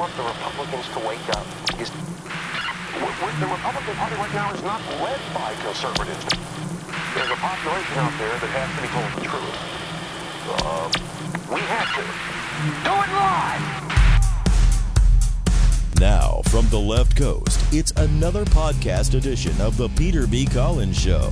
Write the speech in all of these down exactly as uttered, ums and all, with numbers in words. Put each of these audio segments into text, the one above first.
want the Republicans to wake up is the Republican Party right now is not led by conservatives. There's a population out there that has to be told the truth. Uh, we have to. Do it live! Now, from the left coast, it's another podcast edition of the Peter B. Collins Show.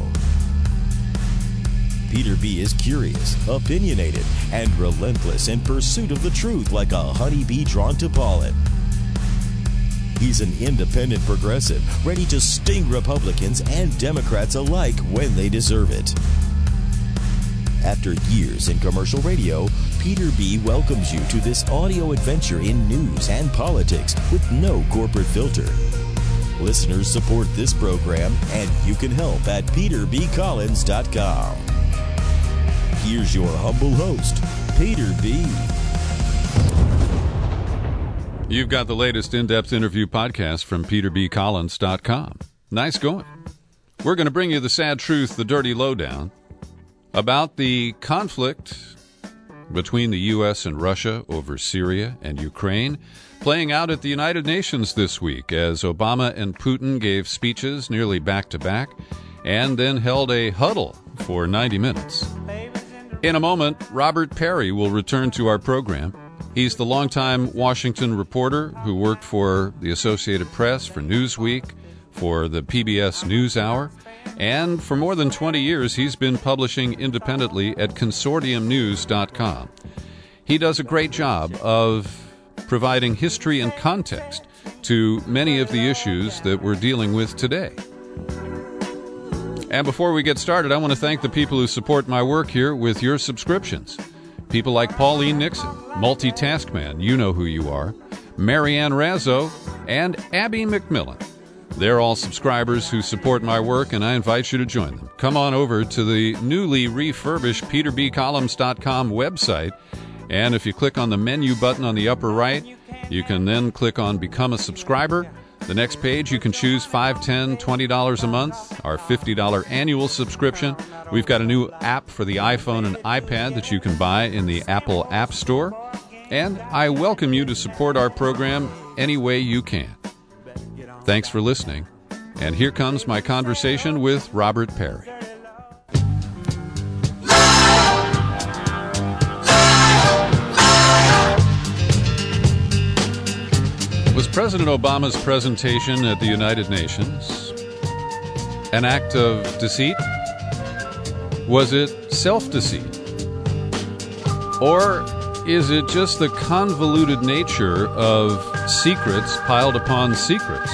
Peter B. is curious, opinionated, and relentless in pursuit of the truth like a honeybee drawn to pollen. He's an independent progressive, ready to sting Republicans and Democrats alike when they deserve it. After years in commercial radio, Peter B. welcomes you to this audio adventure in news and politics with no corporate filter. Listeners support this program, and you can help at peter b collins dot com. Here's your humble host, Peter B. You've got the latest in-depth interview podcast from peter b collins dot com. Nice going. We're going to bring you the sad truth, the dirty lowdown, about the conflict between the U S and Russia over Syria and Ukraine playing out at the United Nations this week as Obama and Putin gave speeches nearly back-to-back and then held a huddle for ninety minutes. In a moment, Robert Parry will return to our program. He's the longtime Washington reporter who worked for the Associated Press, for Newsweek, for the P B S NewsHour, and for more than twenty years he's been publishing independently at consortium news dot com. He does a great job of providing history and context to many of the issues that we're dealing with today. And before we get started, I want to thank the people who support my work here with your subscriptions. People like Pauline Nixon, Multitask Man, you know who you are, Marianne Razzo, and Abby McMillan. They're all subscribers who support my work, and I invite you to join them. Come on over to the newly refurbished peter b collins dot com website, and if you click on the menu button on the upper right, you can then click on Become a Subscriber. The next page, you can choose five dollars, ten dollars, twenty dollars a month, our fifty dollars annual subscription. We've got a new app for the iPhone and iPad that you can buy in the Apple App Store. And I welcome you to support our program any way you can. Thanks for listening. And here comes my conversation with Robert Parry. Was President Obama's presentation at the United Nations an act of deceit? Was it self-deceit? Or is it just the convoluted nature of secrets piled upon secrets?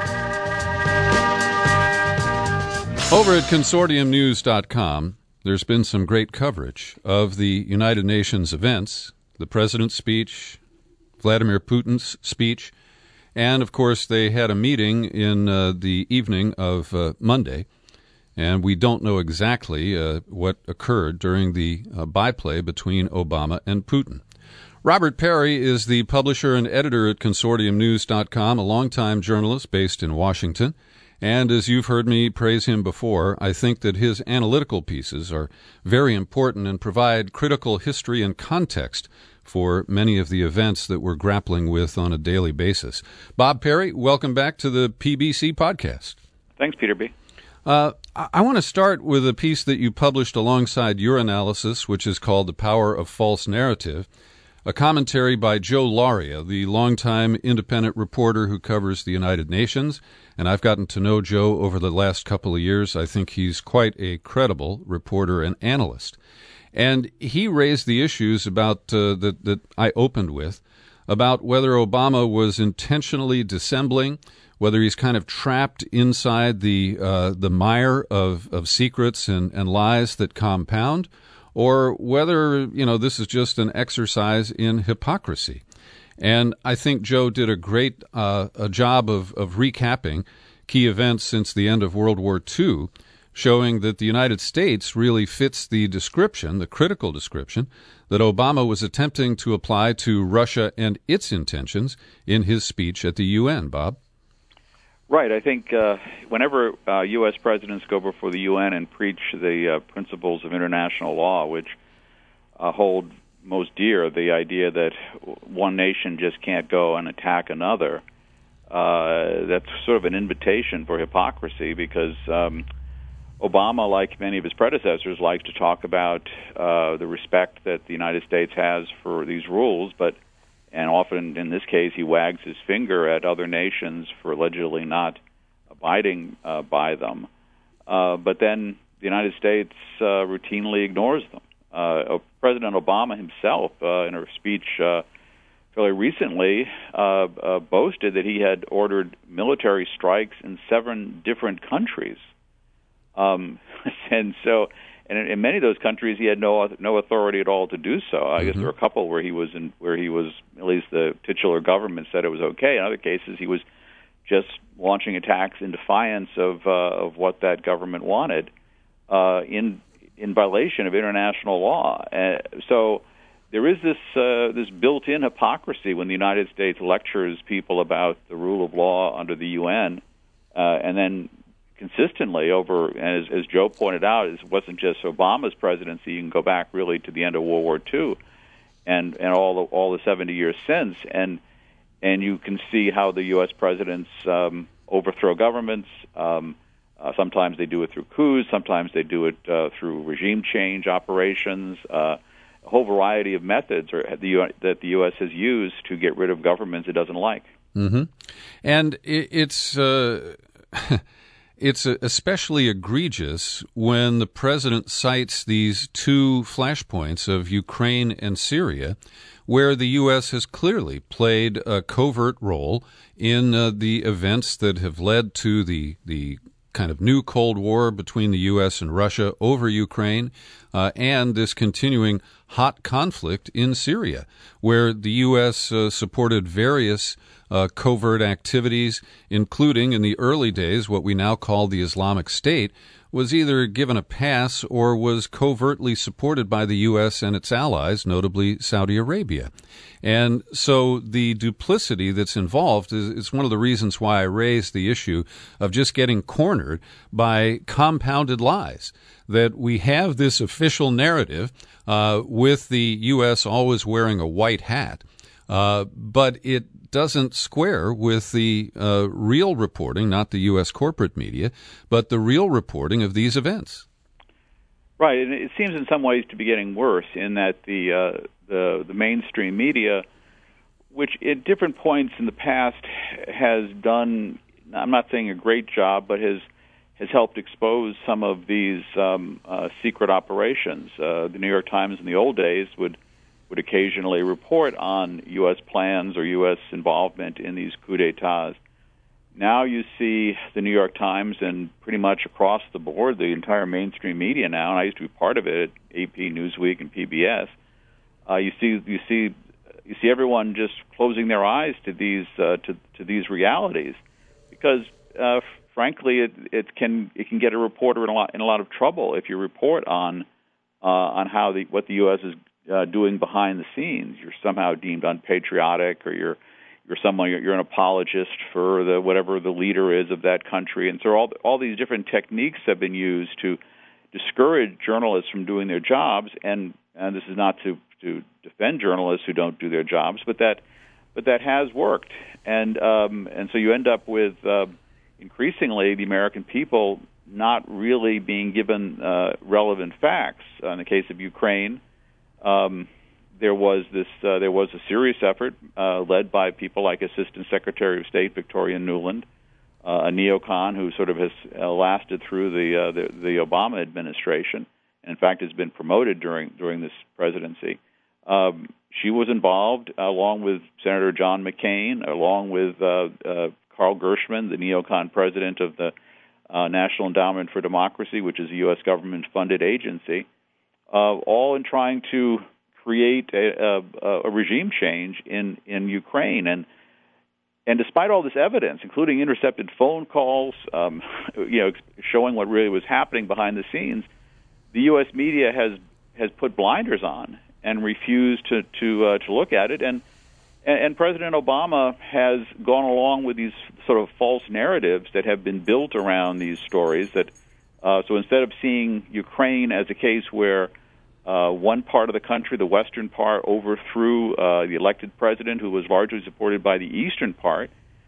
Over at consortium news dot com, there's been some great coverage of the United Nations events, the president's speech, Vladimir Putin's speech, and, of course, they had a meeting in uh, the evening of uh, Monday, and we don't know exactly uh, what occurred during the uh, byplay between Obama and Putin. Robert Parry is the publisher and editor at consortium news dot com, a longtime journalist based in Washington. And as you've heard me praise him before, I think that his analytical pieces are very important and provide critical history and context for many of the events that we're grappling with on a daily basis. Bob Parry, welcome back to the P B C podcast. Thanks, Peter B. Uh, I want to start with a piece that you published alongside your analysis, which is called The Power of False Narrative, a commentary by Joe Lauria, the longtime independent reporter who covers the United Nations. And I've gotten to know Joe over the last couple of years. I think he's quite a credible reporter and analyst. And he raised the issues about uh, that, that I opened with, about whether Obama was intentionally dissembling, whether he's kind of trapped inside the uh, the mire of, of secrets and, and lies that compound, or whether, you know, this is just an exercise in hypocrisy. And I think Joe did a great uh, a job of, of recapping key events since the end of World War Two, showing that the United States really fits the description, the critical description, that Obama was attempting to apply to Russia and its intentions in his speech at the U N. Bob? Right. I think uh, whenever uh, U S presidents go before the U N and preach the uh, principles of international law, which uh, hold most dear, the idea that one nation just can't go and attack another. Uh, that's sort of an invitation for hypocrisy, because um, Obama, like many of his predecessors, likes to talk about uh, the respect that the United States has for these rules, but and often in this case he wags his finger at other nations for allegedly not abiding uh, by them. Uh, but then the United States uh, routinely ignores them. Uh, President Obama himself, uh, in a speech uh, fairly recently, uh, uh, boasted that he had ordered military strikes in seven different countries. Um, and so, and in, in many of those countries, he had no no authority at all to do so. I mm-hmm. guess there were a couple where he was in, where he was, at least the titular government said it was okay. In other cases, he was just launching attacks in defiance of uh, of what that government wanted, uh, in in violation of international law. Uh, so there is this uh, this built-in hypocrisy when the United States lectures people about the rule of law under the U N, uh, and then consistently over, as, as Joe pointed out, it wasn't just Obama's presidency. You can go back really to the end of World War Two, and and all the all the seventy years since, and and you can see how the U S presidents um, overthrow governments. Um, uh, sometimes they do it through coups. Sometimes they do it uh, through regime change operations. Uh, a whole variety of methods are, the U- that the U S has used to get rid of governments it doesn't like. Mm-hmm. And it, it's. Uh... It's especially egregious when the president cites these two flashpoints of Ukraine and Syria, where the U S has clearly played a covert role in uh, the events that have led to the the kind of new Cold War between the U S and Russia over Ukraine, uh, and this continuing hot conflict in Syria, where the U S uh, supported various Uh, covert activities, including in the early days what we now call the Islamic State, was either given a pass or was covertly supported by the U S and its allies, notably Saudi Arabia. And so the duplicity that's involved is, is one of the reasons why I raised the issue of just getting cornered by compounded lies, that we have this official narrative uh, with the U S always wearing a white hat, uh, but it doesn't square with the uh, real reporting, not the U S corporate media, but the real reporting of these events. Right, and it seems in some ways to be getting worse in that the uh, the, the mainstream media, which at different points in the past has done, I'm not saying a great job, but has has helped expose some of these um, uh, secret operations. Uh, the New York Times in the old days would would occasionally report on U S plans or U S involvement in these coups d'etats. Now you see the New York Times and pretty much across the board, the entire mainstream media now, and I used to be part of it at A P, Newsweek, and P B S. Uh, you see, you see, you see everyone just closing their eyes to these uh, to to these realities, because uh, frankly, it it can it can get a reporter in a lot in a lot of trouble if you report on uh, on how the what the U S is Uh, doing behind the scenes. You're somehow deemed unpatriotic, or you're you're someone you're an apologist for the whatever the leader is of that country, and so all all these different techniques have been used to discourage journalists from doing their jobs. And and this is not to to defend journalists who don't do their jobs, but that but that has worked. And um, and so you end up with uh, increasingly the American people not really being given uh, relevant facts. Uh, in the case of Ukraine, Um, there was this. Uh, there was a serious effort uh, led by people like Assistant Secretary of State Victoria Nuland, uh, a neocon who sort of has uh, lasted through the, uh, the the Obama administration, and in fact has been promoted during during this presidency. Um, she was involved, along with Senator John McCain, along with uh, uh, Carl Gershman, the neocon president of the uh, National Endowment for Democracy, which is a U S government-funded agency. Uh, all in trying to create a, a, a regime change in, in Ukraine. And and despite all this evidence, including intercepted phone calls, um, you know, showing what really was happening behind the scenes, the U S media has has put blinders on and refused to to, uh, to look at it. And, and and President Obama has gone along with these sort of false narratives that have been built around these stories. That uh, so instead of seeing Ukraine as a case where Uh, one part of the country, the western part, overthrew uh, the elected president, who was largely supported by the eastern part.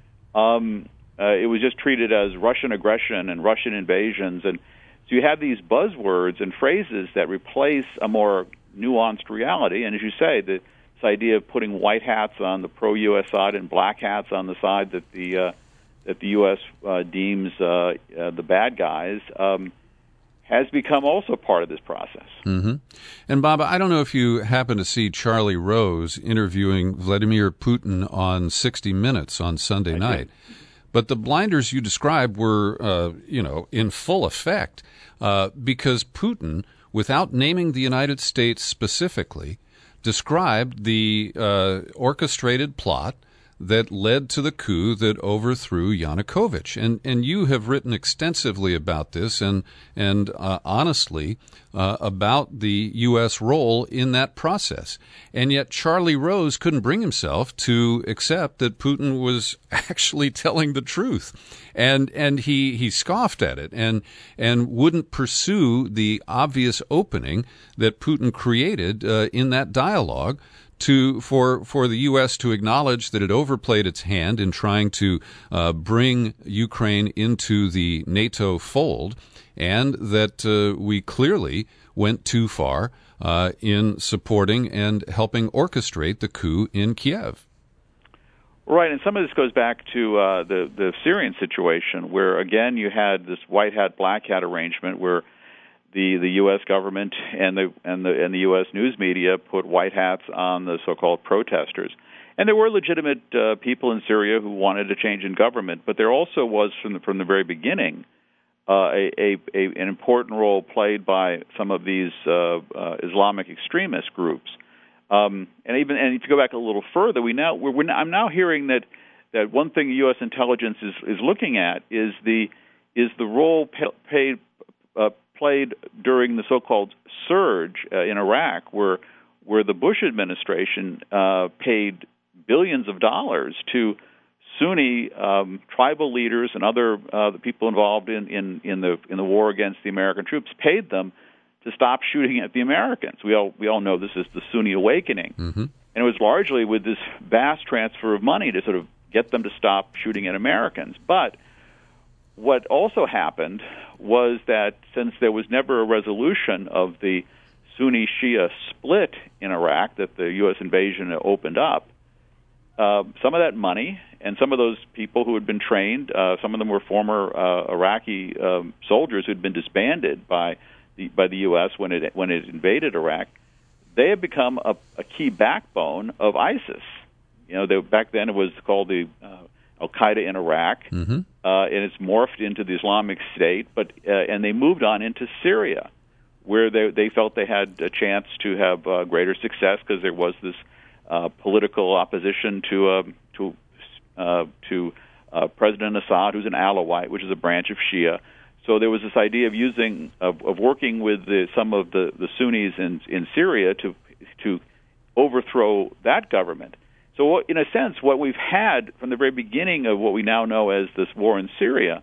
Um, uh, it was just treated as Russian aggression and Russian invasions. And so you have these buzzwords and phrases that replace a more nuanced reality. And as you say, the, this idea of putting white hats on the pro-U S side and black hats on the side that the uh, that the U S uh, deems uh, uh, the bad guys um, has become also part of this process. Mm-hmm. And, Bob, I don't know if you happen to see Charlie Rose interviewing Vladimir Putin on sixty minutes on Sunday I night. did. But the blinders you described were, uh, you know, in full effect uh, because Putin, without naming the United States specifically, described the uh, orchestrated plot that led to the coup that overthrew Yanukovych. And and you have written extensively about this and and uh, honestly uh, about the U S role in that process. And yet Charlie Rose couldn't bring himself to accept that Putin was actually telling the truth. And and he, he scoffed at it and and wouldn't pursue the obvious opening that Putin created uh, in that dialogue to for for the U S to acknowledge that it overplayed its hand in trying to uh, bring Ukraine into the NATO fold, and that uh, we clearly went too far uh, in supporting and helping orchestrate the coup in Kiev. Right, and some of this goes back to uh, the the Syrian situation, where again you had this white hat black hat arrangement where The, the U S government and the and the and the U S news media put white hats on the so-called protesters, and there were legitimate uh, people in Syria who wanted a change in government. But there also was from the, from the very beginning uh, a, a, a an important role played by some of these uh, uh, Islamic extremist groups. Um, and even and if you go back a little further, we now we're, we're, I'm now hearing that that one thing U S intelligence is is looking at is the is the role pay, paid. Uh, played during the so-called surge uh, in Iraq, where where the Bush administration uh, paid billions of dollars to Sunni um, tribal leaders and other uh, the people involved in, in, in the in the war against the American troops, paid them to stop shooting at the Americans. We all we all know this is the Sunni awakening, mm-hmm. and it was largely with this vast transfer of money to sort of get them to stop shooting at Americans, but what also happened was that since there was never a resolution of the Sunni-Shia split in Iraq that the U S invasion opened up, uh, some of that money and some of those people who had been trained, uh, some of them were former uh, Iraqi um, soldiers who had been disbanded by the by the U S when it when it invaded Iraq, they have become a, a key backbone of ISIS. You know, they, back then it was called the uh, Al-Qaeda in Iraq, mm-hmm. uh, and it's morphed into the Islamic State. But uh, and they moved on into Syria, where they they felt they had a chance to have uh, greater success because there was this uh, political opposition to uh, to uh, to uh, President Assad, who's an Alawite, which is a branch of Shia. So there was this idea of using of, of working with the, some of the, the Sunnis in in Syria to to overthrow that government. So, in a sense, what we've had from the very beginning of what we now know as this war in Syria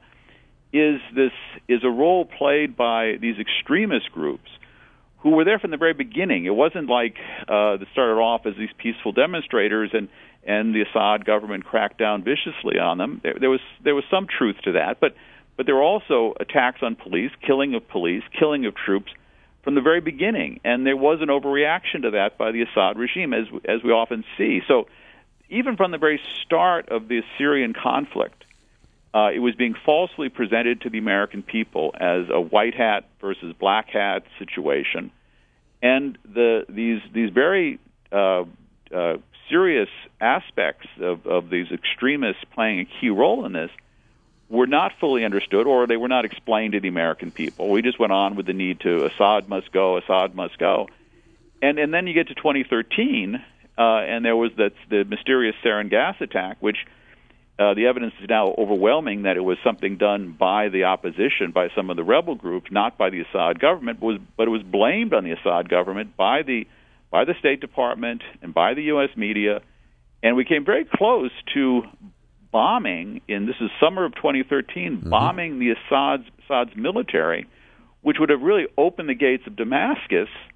is this is a role played by these extremist groups who were there from the very beginning. It wasn't like uh, they started off as these peaceful demonstrators and, and the Assad government cracked down viciously on them. There, there was there was some truth to that, but but there were also attacks on police, killing of police, killing of troops from the very beginning, and there was an overreaction to that by the Assad regime, as as we often see. So even from the very start of the Syrian conflict, uh, it was being falsely presented to the American people as a white hat versus black hat situation, and the these these very uh, uh, serious aspects of, of these extremists playing a key role in this were not fully understood, or they were not explained to the American people. We just went on with the need to Assad must go, Assad must go, and and then you get to twenty thirteen. Uh, and there was that, the mysterious sarin gas attack, which uh, the evidence is now overwhelming that it was something done by the opposition, by some of the rebel groups, not by the Assad government, but, was, but it was blamed on the Assad government by the by the State Department and by the U S media. And we came very close to bombing, in this is summer of twenty thirteen, mm-hmm. bombing the Assad's, Assad's military, which would have really opened the gates of Damascus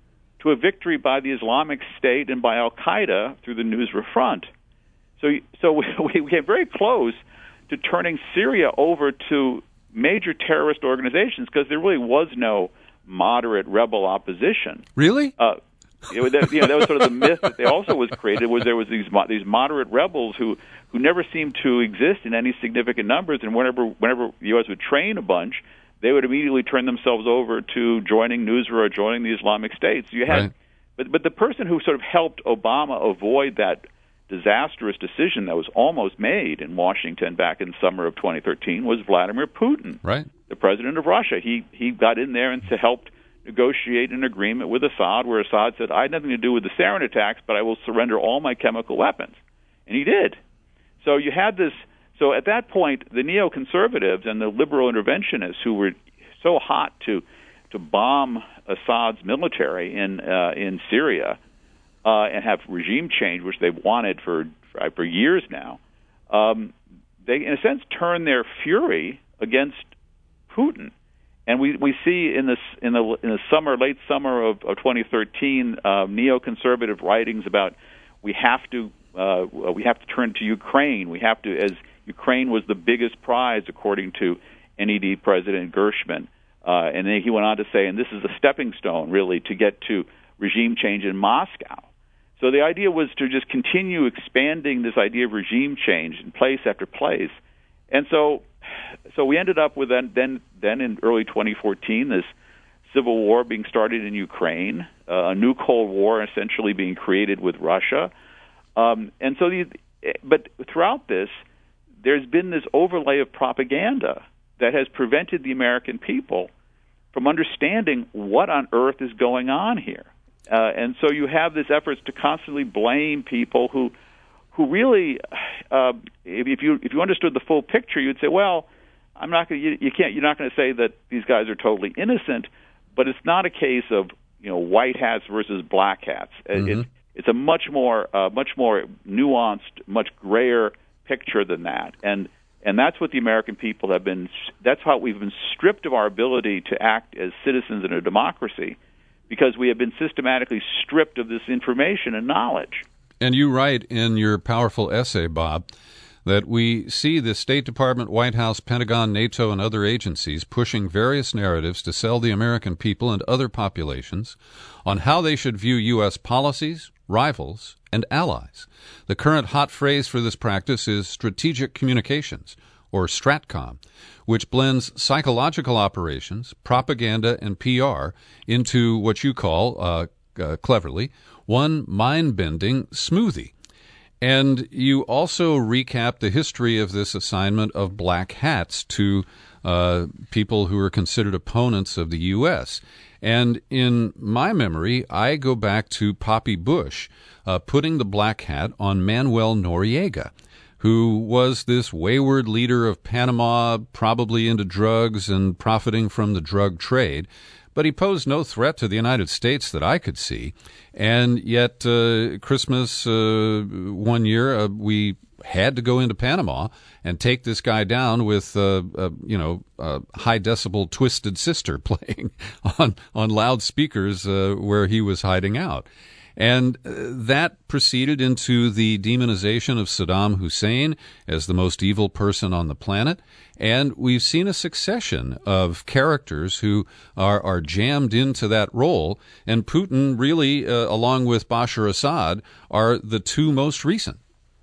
to a victory by the Islamic State and by Al-Qaeda through the Nusra Front. So, so we, we came very close to turning Syria over to major terrorist organizations because there really was no moderate rebel opposition. Really? Uh, you know, that, you know, that was sort of the myth that they also was created, was there was these these moderate rebels who, who never seemed to exist in any significant numbers, and whenever whenever the U S would train a bunch, they would immediately turn themselves over to joining Nusra or joining the Islamic State. So you had, right. but but the person who sort of helped Obama avoid that disastrous decision that was almost made in Washington back in summer of twenty thirteen was Vladimir Putin, right, the president of Russia. He he got in there and helped negotiate an agreement with Assad, where Assad said, "I had nothing to do with the sarin attacks, but I will surrender all my chemical weapons," and he did. So you had this. So at that point, the neoconservatives and the liberal interventionists who were so hot to to bomb Assad's military in uh, in Syria uh, and have regime change, which they've wanted for for, for years now, um, they in a sense turned their fury against Putin. And we, we see in this in the in the summer, late summer of, of twenty thirteen, uh, neoconservative writings about we have to uh, we have to turn to Ukraine. We have to, as Ukraine was the biggest prize according to N E D President Gershman, uh, and then he went on to say, and this is a stepping stone really to get to regime change in Moscow. So the idea was to just continue expanding this idea of regime change in place after place, and so. So we ended up with then, then, then in early twenty fourteen, this civil war being started in Ukraine, uh, a new Cold War essentially being created with Russia, um, and so the, but throughout this, there's been this overlay of propaganda that has prevented the American people from understanding what on earth is going on here, uh, and so you have this efforts to constantly blame people who. Who really, uh, if you if you understood the full picture, you'd say, well, I'm not going. You, you can't. You're not going to say that these guys are totally innocent, but it's not a case of you know white hats versus black hats. Mm-hmm. It's it's a much more uh, much more nuanced, much grayer picture than that, and and that's what the American people have been. That's how we've been stripped of our ability to act as citizens in a democracy, because we have been systematically stripped of this information and knowledge. And you write in your powerful essay, Bob, that we see the State Department, White House, Pentagon, NATO, and other agencies pushing various narratives to sell the American people and other populations on how they should view U S policies, rivals, and allies. The current hot phrase for this practice is strategic communications, or STRATCOM, which blends psychological operations, propaganda, and P R into what you call, uh, uh, cleverly, one mind-bending smoothie. And you also recap the history of this assignment of black hats to uh, people who are considered opponents of the U S. And in my memory, I go back to Poppy Bush uh, putting the black hat on Manuel Noriega, who was this wayward leader of Panama, probably into drugs and profiting from the drug trade. But he posed no threat to the United States that I could see. And yet, uh, Christmas uh, one year, uh, we had to go into Panama and take this guy down with, uh, uh, you know, uh, high decibel Twisted Sister playing on, on loudspeakers uh, where he was hiding out. And uh, that proceeded into the demonization of Saddam Hussein as the most evil person on the planet. And we've seen a succession of characters who are, are jammed into that role. And Putin really, uh, along with Bashar Assad, are the two most recent.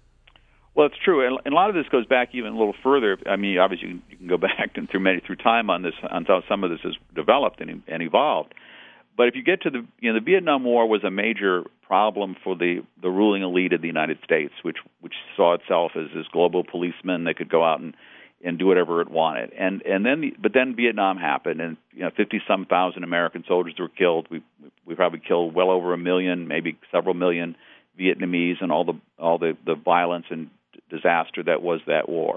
Well, it's true, and a lot of this goes back even a little further. I mean, obviously, you can, you can go back and through many through time on this, on how some of this has developed and, and evolved. But if you get to the, you know, the Vietnam War was a major problem for the, the ruling elite of the United States, which which saw itself as this global policeman that could go out and, and do whatever it wanted. And and then, the, but then Vietnam happened, and you know, fifty some thousand American soldiers were killed. We we probably killed well over a million, maybe several million Vietnamese, and all the all the, the violence and disaster that was that war.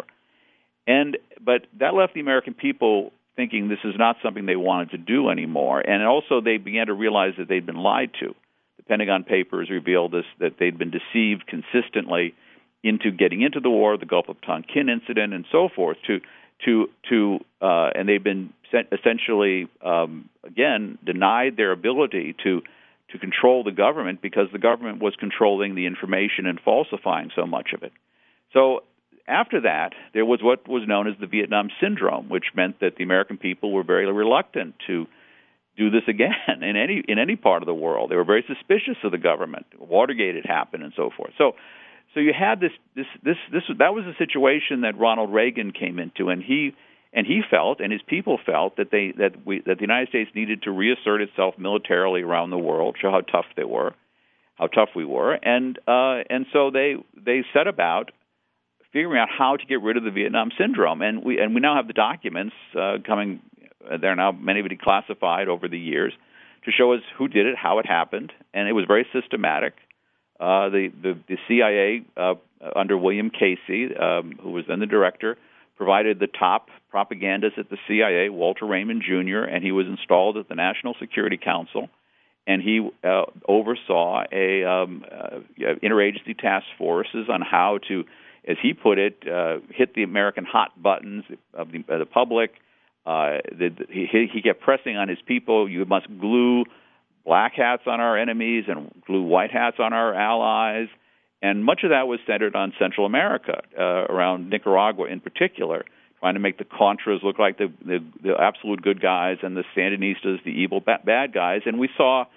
And but that left the American people thinking this is not something they wanted to do anymore. And also they began to realize that they'd been lied to. The Pentagon Papers revealed this, that they'd been deceived consistently into getting into the war, the Gulf of Tonkin incident, and so forth, to, to, to, uh, and they've been essentially, um, again, denied their ability to, to control the government because the government was controlling the information and falsifying so much of it. So after that, there was what was known as the Vietnam Syndrome, which meant that the American people were very reluctant to do this again in any in any part of the world. They were very suspicious of the government. Watergate had happened and so forth. So so you had this this this this that was a situation that Ronald Reagan came into, and he And he felt, and his people felt, that they that we that the United States needed to reassert itself militarily around the world, show how tough they were, how tough we were, and uh, and so they they set about figuring out how to get rid of the Vietnam Syndrome, and we and we now have the documents uh, coming. They're now many of it declassified over the years to show us who did it, how it happened, and it was very systematic. Uh, the, the the C I A uh, under William Casey, um, who was then the director, provided the top propagandist at the C I A, Walter Raymond Junior, and he was installed at the National Security Council, and he uh, oversaw a um, uh, interagency task forces on how to, as he put it, uh, hit the American hot buttons of the, of the public. Uh, the, he, he kept pressing on his people, you must glue black hats on our enemies and glue white hats on our allies. And much of that was centered on Central America, uh, around Nicaragua in particular, trying to make the Contras look like the, the, the absolute good guys and the Sandinistas the evil ba- bad guys. And we saw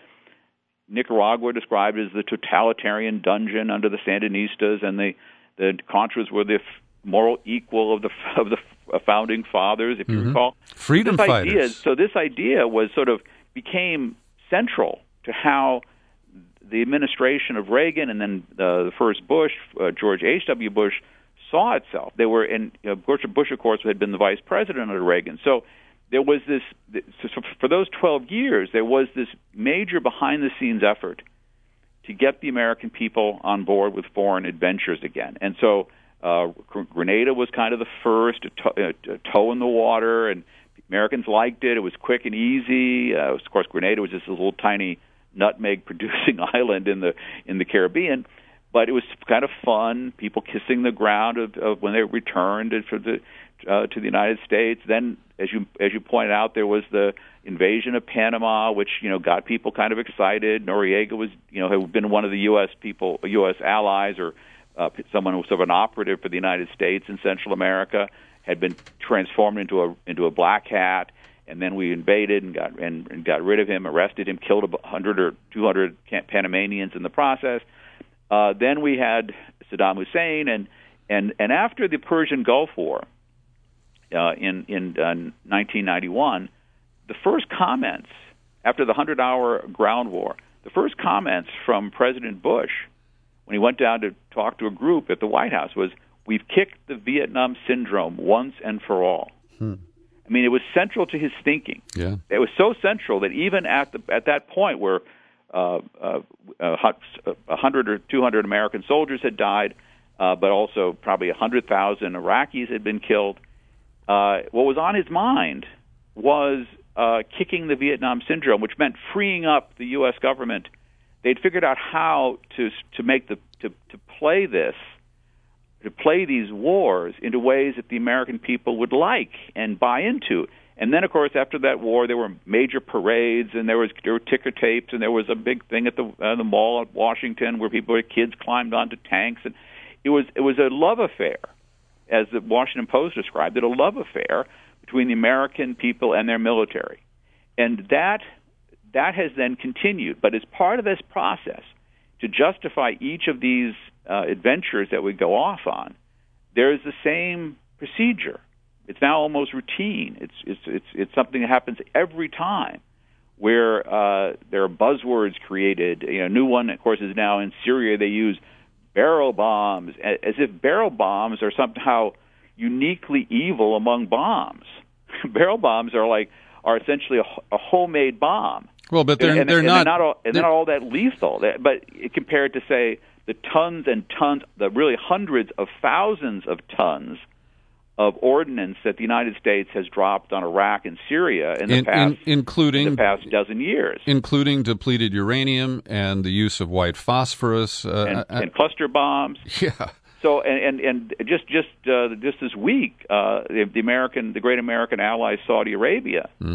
Nicaragua described as the totalitarian dungeon under the Sandinistas, and the, the Contras were the f- moral equal of the of the founding fathers, if mm-hmm. you recall. Freedom this fighters. Idea, so this idea was sort of became central to how the administration of Reagan and then uh, the first Bush, uh, George H W. Bush, saw itself. They were, in you know, Bush, Bush, of course, had been the vice president under Reagan. So there was this, so for those twelve years, there was this major behind-the-scenes effort to get the American people on board with foreign adventures again. And so uh, Grenada was kind of the first to to- uh, toe in the water, and Americans liked it. It was quick and easy. Uh, of course, Grenada was just a little tiny nutmeg-producing island in the in the Caribbean, but it was kind of fun. People kissing the ground of, of when they returned for the uh, to the United States. Then, as you as you pointed out, there was the invasion of Panama, which you know got people kind of excited. Noriega was you know had been one of the U S people, U S allies, or uh, someone who was sort of an operative for the United States in Central America, had been transformed into a into a black hat. And then we invaded and got and, and got rid of him, arrested him, killed a hundred or two hundred Panamanians in the process. Uh, then we had Saddam Hussein, and and, and after the Persian Gulf War uh, in in uh, nineteen ninety-one, the first comments after the hundred-hour ground war, the first comments from President Bush when he went down to talk to a group at the White House was, "We've kicked the Vietnam Syndrome once and for all." Hmm. I mean, it was central to his thinking. Yeah. It was so central that even at the at that point where uh, uh, a hundred or two hundred American soldiers had died, uh, but also probably a hundred thousand Iraqis had been killed, uh, what was on his mind was uh, kicking the Vietnam Syndrome, which meant freeing up the U S government. They'd figured out how to to make the to, to play this. to play these wars into ways that the American people would like and buy into. And then, of course, after that war, there were major parades, and there was there were ticker tapes, and there was a big thing at the uh, the mall at Washington where people, kids climbed onto tanks, and it was it was a love affair, as the Washington Post described it, a love affair between the American people and their military, and that that has then continued. But as part of this process, to justify each of these Uh, adventures that we go off on, there is the same procedure. It's now almost routine. It's it's it's it's something that happens every time, where uh, there are buzzwords created. You know, a new one, of course, is now in Syria. They use barrel bombs, as if barrel bombs are somehow uniquely evil among bombs. Barrel bombs are like are essentially a, a homemade bomb. Well, but they're and, they're and not they're not all, and they're not all that lethal. But compared to, say, the tons and tons, the really hundreds of thousands of tons of ordnance that the United States has dropped on Iraq and Syria in the in, past, in, including in the past dozen years, including depleted uranium and the use of white phosphorus uh, and, uh, and cluster bombs. Yeah. So and and, and just just uh, just this week, uh, the, the American, the great American ally Saudi Arabia, mm-hmm.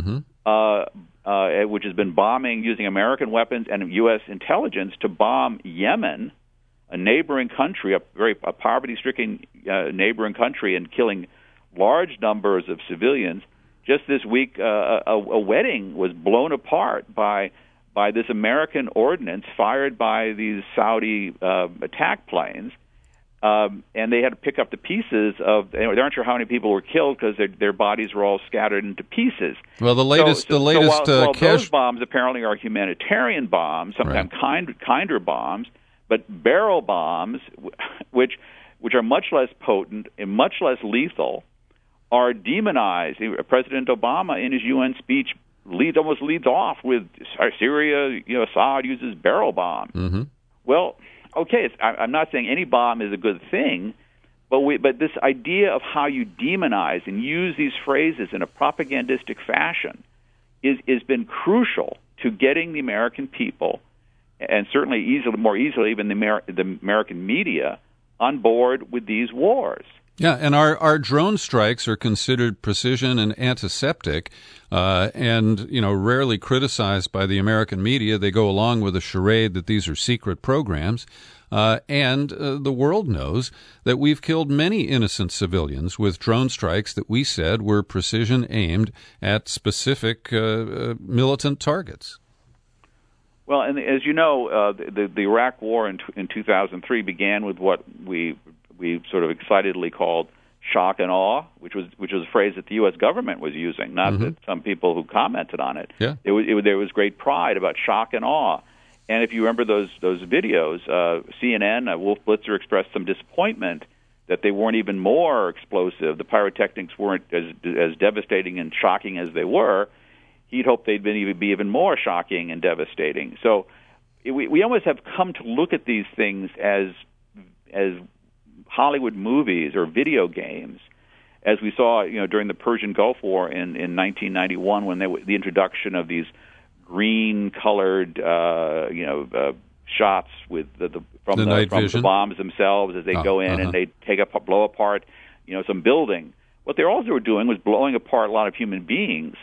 uh, uh, which has been bombing using American weapons and U S intelligence to bomb Yemen, a neighboring country, a very a poverty-stricken uh, neighboring country, and killing large numbers of civilians. Just this week, uh, a, a wedding was blown apart by by this American ordnance fired by these Saudi uh, attack planes, um, and they had to pick up the pieces of. They aren't sure how many people were killed because their their bodies were all scattered into pieces. Well, the latest so, so, the latest so while, uh, while cash... those bombs apparently are humanitarian bombs, sometimes right. kind, kinder bombs, but barrel bombs, which which are much less potent and much less lethal, are demonized. President Obama, in his U N speech, leads almost leads off with Syria. You know, Assad uses barrel bombs. Mm-hmm. Well, okay, it's, I, I'm not saying any bomb is a good thing, but we, but this idea of how you demonize and use these phrases in a propagandistic fashion is has been crucial to getting the American people, and certainly easily, more easily, even the, Amer- the American media, on board with these wars. Yeah, and our, our drone strikes are considered precision and antiseptic, uh, and, you know, rarely criticized by the American media. They go along with a charade that these are secret programs. Uh, and uh, the world knows that we've killed many innocent civilians with drone strikes that we said were precision aimed at specific uh, uh, militant targets. Well, and as you know, uh, the, the Iraq War in, in two thousand three began with what we we sort of excitedly called shock and awe, which was which was a phrase that the U S government was using, not mm-hmm. that some people who commented on it. Yeah. It was, it, there was great pride about shock and awe. And if you remember those those videos, uh, C N N, uh, Wolf Blitzer expressed some disappointment that they weren't even more explosive. The pyrotechnics weren't as as devastating and shocking as they were. He'd hoped they'd been even, be even more shocking and devastating. So it, we, we almost have come to look at these things as as Hollywood movies or video games, as we saw, you know, during the Persian Gulf War in, in nineteen ninety-one, when they, the introduction of these green-colored, uh, you know, uh, shots with the, the from the, the, from vision. the bombs themselves as they oh, go in uh-huh. and they take up blow apart, you know, some building. What they also were doing was blowing apart a lot of human beings.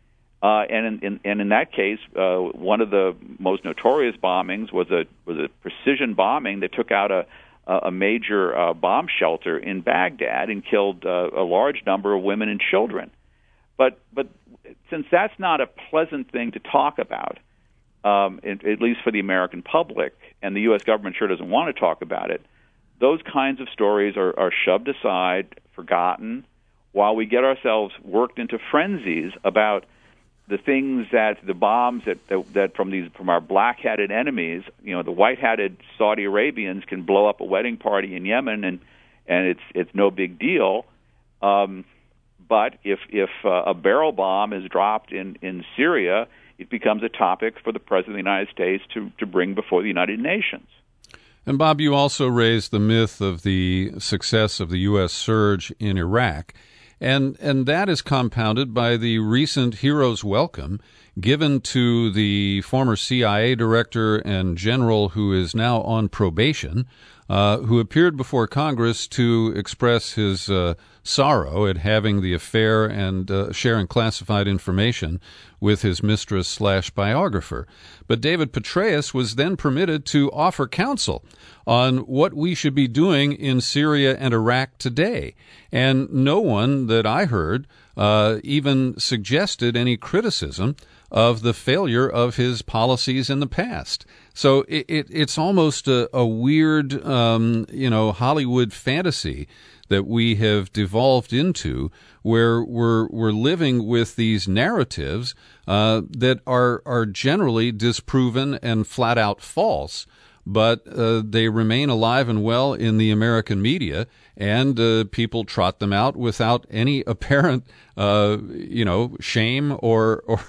Uh, and in, in and in that case, uh, one of the most notorious bombings was a was a precision bombing that took out a a major uh, bomb shelter in Baghdad and killed uh, a large number of women and children. But but since that's not a pleasant thing to talk about, um, at, at least for the American public, and the U S government sure doesn't want to talk about it, those kinds of stories are, are shoved aside, forgotten, while we get ourselves worked into frenzies about the things that the bombs that, that that from these from our black-hatted enemies, you know, the white-hatted Saudi Arabians can blow up a wedding party in Yemen, and and it's it's no big deal. Um, but if if uh, a barrel bomb is dropped in, in Syria, it becomes a topic for the President of the United States to, to bring before the United Nations. And Bob, you also raised the myth of the success of the U S surge in Iraq. And and that is compounded by the recent hero's welcome given to the former C I A director and general who is now on probation, uh, who appeared before Congress to express his uh, sorrow at having the affair and uh, sharing classified information with his mistress slash biographer. But David Petraeus was then permitted to offer counsel on what we should be doing in Syria and Iraq today. And no one that I heard uh, even suggested any criticism of the failure of his policies in the past. So it, it, it's almost a, a weird, um, you know, Hollywood fantasy that we have devolved into, where we're we're living with these narratives uh, that are are generally disproven and flat out false, but uh, they remain alive and well in the American media, and uh, people trot them out without any apparent, uh, you know, shame or or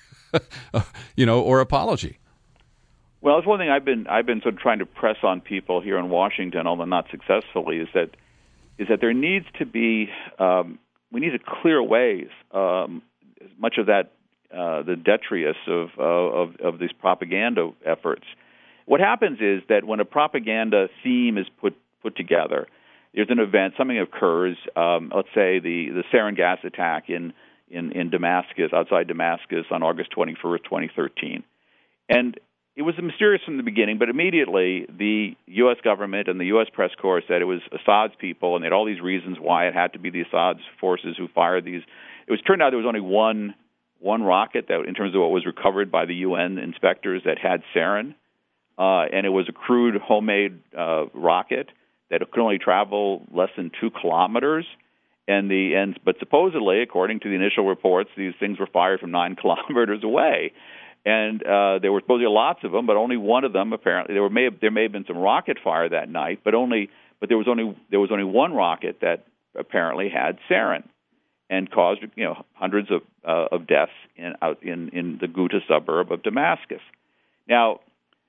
you know or apology. Well, it's one thing I've been I've been sort of trying to press on people here in Washington, although not successfully, is that is that there needs to be um, we need to clear ways um, as much of that uh, the detritus of, uh, of of these propaganda efforts. What happens is that when a propaganda theme is put put together, there's an event, something occurs. Um, let's say the the sarin gas attack in in, in Damascus, outside Damascus, on August twenty-first, twenty thirteen. And it was mysterious from the beginning, but immediately the U S government and the U S press corps said it was Assad's people, and they had all these reasons why it had to be the Assad's forces who fired these. It was turned out there was only one one rocket that, in terms of what was recovered by the U N inspectors, that had sarin, uh, and it was a crude homemade uh, rocket that could only travel less than two kilometers. And the and but supposedly, according to the initial reports, these things were fired from nine kilometers away. And uh, there were supposedly lots of them, but only one of them apparently. There were may have, there may have been some rocket fire that night, but only but there was only there was only one rocket that apparently had sarin, and caused you know hundreds of uh, of deaths in out in, in the Ghouta suburb of Damascus. Now,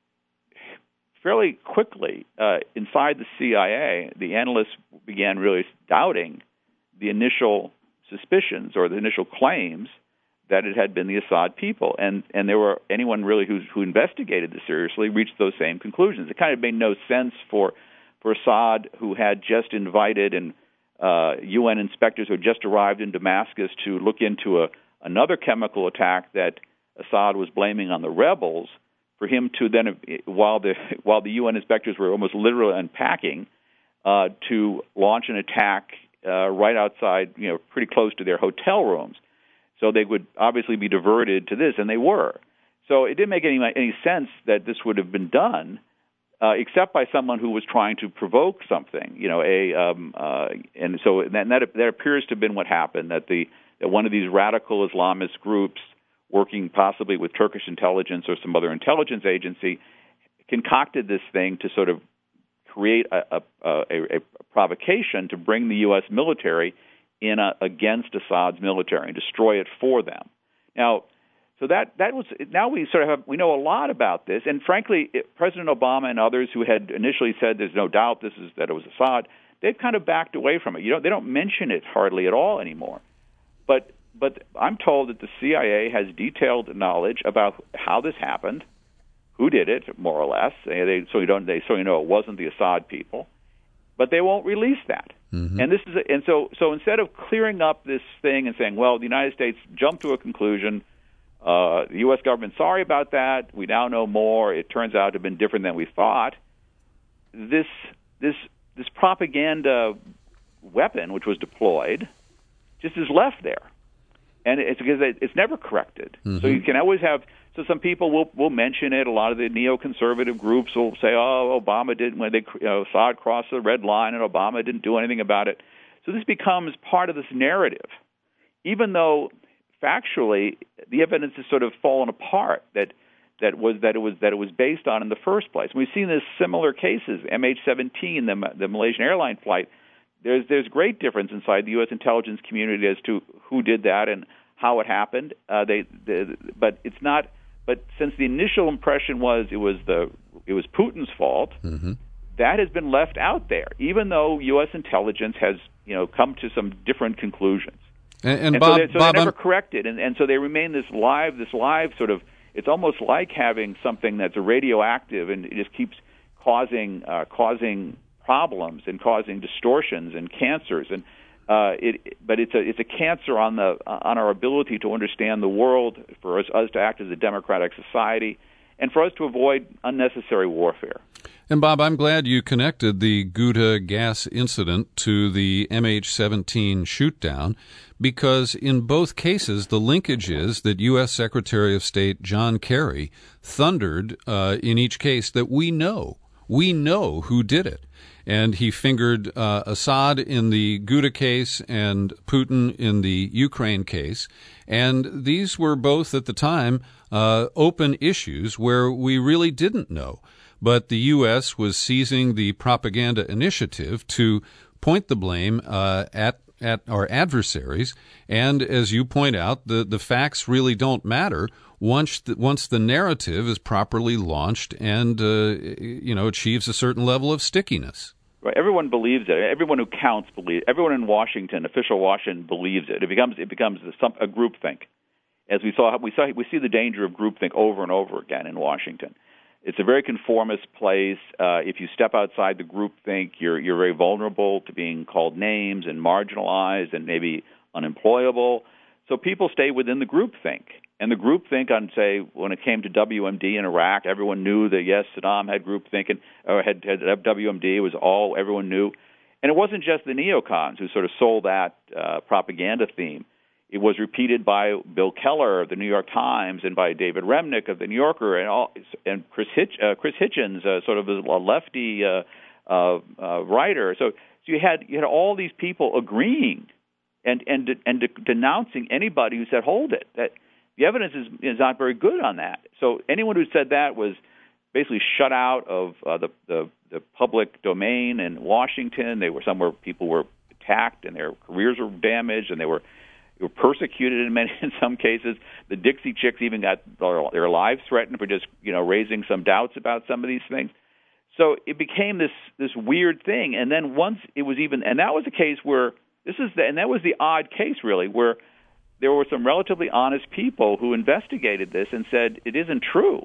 fairly quickly uh, inside the C I A, the analysts began really doubting the initial suspicions or the initial claims that it had been the Assad people, and and there were anyone really who who investigated this seriously reached those same conclusions. It kind of made no sense for for Assad, who had just invited and uh, U N inspectors who had just arrived in Damascus to look into a another chemical attack that Assad was blaming on the rebels, for him to then, while the while the U N inspectors were almost literally unpacking, uh, to launch an attack uh, right outside, you know, pretty close to their hotel rooms. So they would obviously be diverted to this, and they were. So it didn't make any any sense that this would have been done, uh, except by someone who was trying to provoke something, you know. A um, uh, and so that, that that appears to have been what happened. That the that one of these radical Islamist groups, working possibly with Turkish intelligence or some other intelligence agency, concocted this thing to sort of create a, a, a, a provocation to bring the U S military in a, against Assad's military and destroy it for them. Now, so that that was now we sort of have, we know a lot about this, and frankly, it, President Obama and others who had initially said there's no doubt this is that it was Assad, they've kind of backed away from it. You know, they don't mention it hardly at all anymore. But but I'm told that the C I A has detailed knowledge about how this happened, who did it, more or less. They, they, so you don't they so you know it wasn't the Assad people, but they won't release that. Mm-hmm. And this is a, and so so instead of clearing up this thing and saying, well, the United States jumped to a conclusion, uh, the U S government, sorry about that, we now know more, it turns out to have been different than we thought. This this this propaganda weapon, which was deployed, just is left there, and it's because it's never corrected. Mm-hmm. So you can always have. So some people will will mention it. A lot of the neoconservative groups will say, "Oh, Obama didn't when they you know, Assad crossed the red line, and Obama didn't do anything about it." So this becomes part of this narrative, even though factually the evidence has sort of fallen apart that that was that it was that it was based on in the first place. We've seen this similar cases. M H seventeen, the the Malaysian airline flight. There's there's great difference inside the U S intelligence community as to who did that and how it happened. Uh, they, they, but it's not. But since the initial impression was it was the it was Putin's fault, mm-hmm. that has been left out there, even though U S intelligence has you know come to some different conclusions. And, and, and Bob, so, they, so Bob, they never I'm... corrected, and, and so they remain this live this live sort of. It's almost like having something that's a radioactive and it just keeps causing uh, causing problems and causing distortions and cancers and. Uh, it, but it's a it's a cancer on the on our ability to understand the world, for us, us to act as a democratic society, and for us to avoid unnecessary warfare. And Bob, I'm glad you connected the Ghouta gas incident to the M H seventeen shootdown, because in both cases the linkage is that U S Secretary of State John Kerry thundered uh, in each case that we know we know who did it. And he fingered uh, Assad in the Ghouta case and Putin in the Ukraine case. And these were both, at the time, uh, open issues where we really didn't know. But the U S was seizing the propaganda initiative to point the blame uh, at at our adversaries. And as you point out, the, the facts really don't matter once the, once the narrative is properly launched and, uh, you know, achieves a certain level of stickiness. Right. Everyone believes it. Everyone who counts believes. Everyone in Washington, official Washington, believes it. It becomes it becomes a, a groupthink, as we saw. We saw we see the danger of groupthink over and over again in Washington. It's a very conformist place. Uh, if you step outside the groupthink, you're you're very vulnerable to being called names and marginalized and maybe unemployable. So people stay within the groupthink. And the groupthink on, say, when it came to W M D in Iraq, everyone knew that, yes, Saddam had groupthink, and, or had, had W M D. It was all everyone knew. And it wasn't just the neocons who sort of sold that uh, propaganda theme. It was repeated by Bill Keller of the New York Times and by David Remnick of the New Yorker and all, and Chris, Hitch, uh, Chris Hitchens, uh, sort of a lefty uh, uh, uh, writer. So, so you had you had all these people agreeing and and and de- denouncing anybody who said, "Hold it." That the evidence is is not very good on that. So anyone who said that was basically shut out of uh, the, the the public domain in Washington. They were somewhere people were attacked and their careers were damaged and they were they were persecuted in many in some cases. The Dixie Chicks even got their, their lives threatened for just you know raising some doubts about some of these things. So it became this this weird thing. And then once it was even, and that was a case where this is the, and that was the odd case really, where there were some relatively honest people who investigated this and said it isn't true.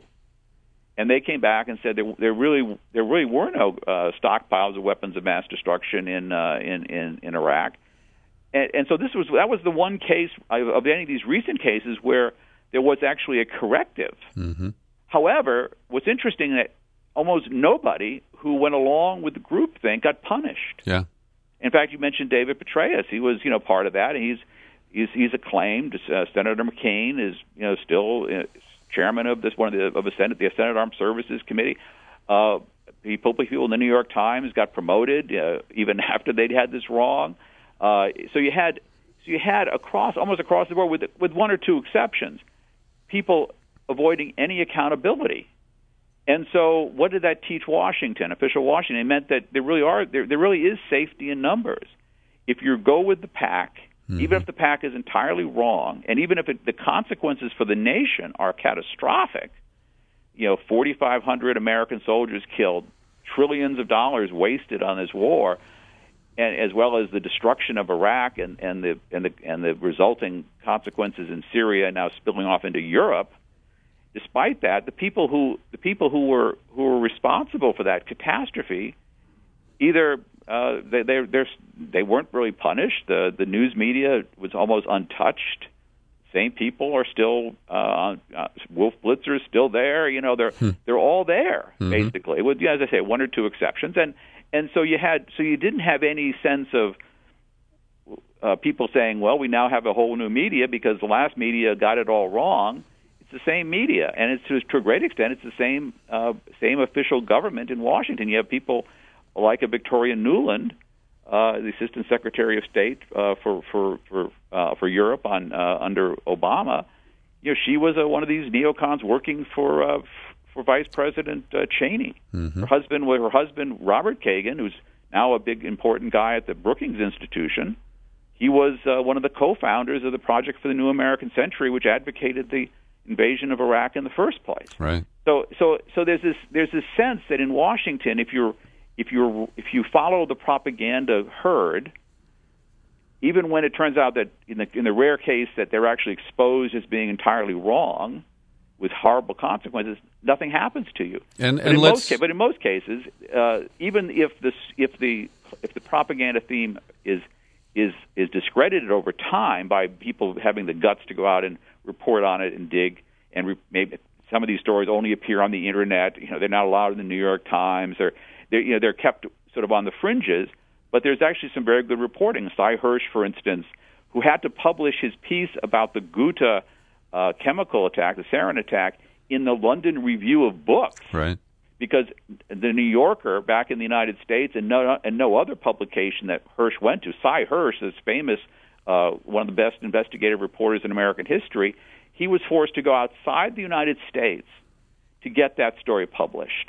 And they came back and said there, there really there really were no uh, stockpiles of weapons of mass destruction in uh, in, in in Iraq, and, and so this was that was the one case of, of any of these recent cases where there was actually a corrective. Mm-hmm. However, what's interesting that almost nobody who went along with the groupthink got punished. Yeah. In fact, you mentioned David Petraeus. He was you know part of that. And he's he's he's acclaimed. Uh, Senator McCain is you know still. Uh, chairman of this one of the of the Senate, the Senate Armed Services Committee. Uh, people, people in the New York Times got promoted uh, even after they'd had this wrong. Uh, so you had, so you had across almost across the board, with with one or two exceptions, people avoiding any accountability. And so, what did that teach Washington, official Washington? It meant that there really are there, there really is safety in numbers. If you go with the pack. Mm-hmm. Even if the pack is entirely wrong, and even if it, the consequences for the nation are catastrophic, you know, forty-five hundred American soldiers killed, trillions of dollars wasted on this war, and as well as the destruction of Iraq and, and the and the and the resulting consequences in Syria now spilling off into Europe. Despite that, the people who the people who were who were responsible for that catastrophe, either Uh, they they they weren't really punished. The the news media was almost untouched. Same people are still uh, uh, Wolf Blitzer is still there. You know they're hmm. they're all there mm-hmm. basically. With as I say, one or two exceptions, and and so you had so you didn't have any sense of uh, people saying, well, we now have a whole new media because the last media got it all wrong. It's the same media, and it's to, to a great extent it's the same uh, same official government in Washington. You have people like a Victoria Nuland, uh, the Assistant Secretary of State uh, for for for, uh, for Europe on uh, under Obama. You know, she was uh, one of these neocons working for uh, f- for Vice President uh, Cheney. Mm-hmm. Her husband, her husband Robert Kagan, who's now a big important guy at the Brookings Institution. He was uh, one of the co-founders of the Project for the New American Century, which advocated the invasion of Iraq in the first place. Right. So so so there's this there's this sense that in Washington, if you're If you if you follow the propaganda herd, even when it turns out that in the in the rare case that they're actually exposed as being entirely wrong, with horrible consequences, nothing happens to you. And, but, and in let's... most, but in most cases, uh, even if this if the if the propaganda theme is is is discredited over time by people having the guts to go out and report on it and dig and re- maybe some of these stories only appear on the internet. You know, they're not allowed in the New York Times or They're, you know, they're kept sort of on the fringes, but there's actually some very good reporting. Cy Hirsch, for instance, who had to publish his piece about the Ghouta uh, chemical attack, the sarin attack, in the London Review of Books. Right. Because the New Yorker back in the United States and no, and no other publication that Hirsch went to, Cy Hirsch, this famous, uh, one of the best investigative reporters in American history, he was forced to go outside the United States to get that story published.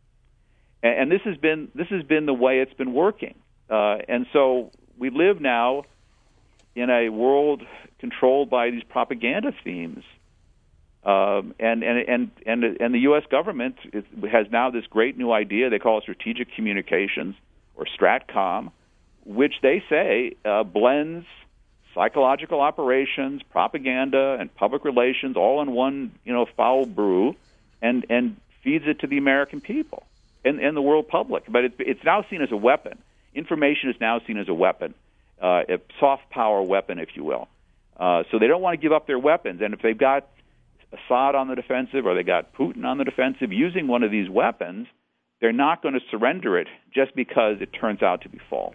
And this has been this has been the way it's been working, uh, and so we live now in a world controlled by these propaganda themes, um, and, and and and and the U S government is, has now this great new idea they call it strategic communications or STRATCOM, which they say uh, blends psychological operations, propaganda, and public relations all in one you know foul brew, and and feeds it to the American people. And, and the world public. But it, it's now seen as a weapon. Information is now seen as a weapon, uh, a soft power weapon, if you will. Uh, so they don't want to give up their weapons. And if they've got Assad on the defensive or they got Putin on the defensive using one of these weapons, they're not going to surrender it just because it turns out to be false.